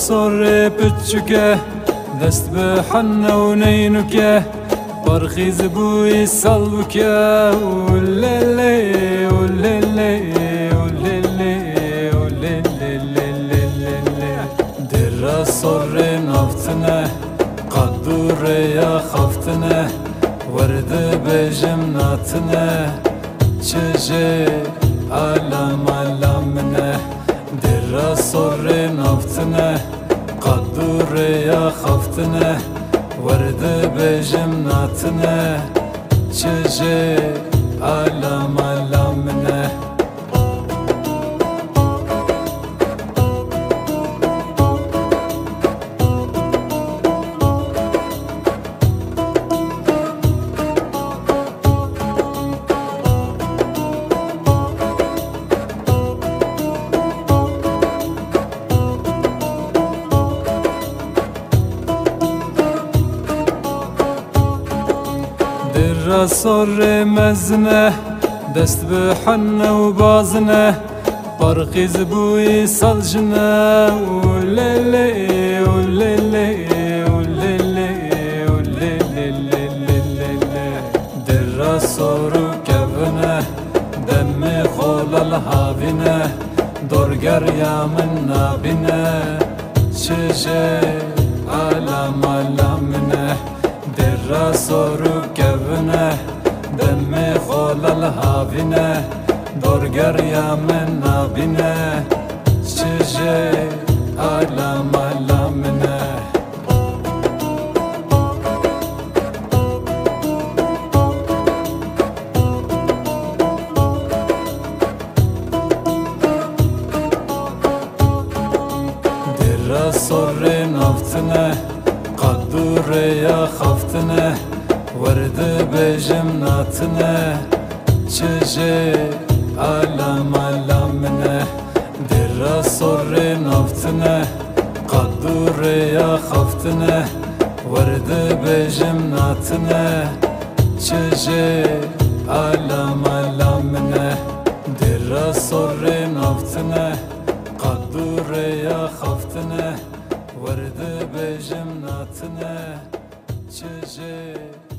صور بچوکه دست به حنه و نینوکه برخیز بوی سالوکه اولیلی اولیلی اولیلی اولیلی در صور نفتنه قدور یا خفتنه ورده بجم ناتنه چجه علم علمنه در صور نفتنه قدور یا خفتنه ورده بجم ناتنه چجه علم علمنه در صور مزنه دست به حنه و بازنه برقیز بوی سالجنه اولیلی اولیلی اولیلی اولیلی در صور کبنه دم خلال هاوینه دورگر یا من نابینه چجه علم علمنه در صور کبنه دم خلال هاوینه دورگر یا من نابینه چجه علم علمنه در صور نفتنه قدور یا خفتنه ورده بجم ناتنه چجه علم علمنه در صور نفتنه قدور یا خفتنه ورده بجم ناتنه چجه علم علمنه در صور نفتنه قدور یا خفتنه ورده بجم ناتنه چجه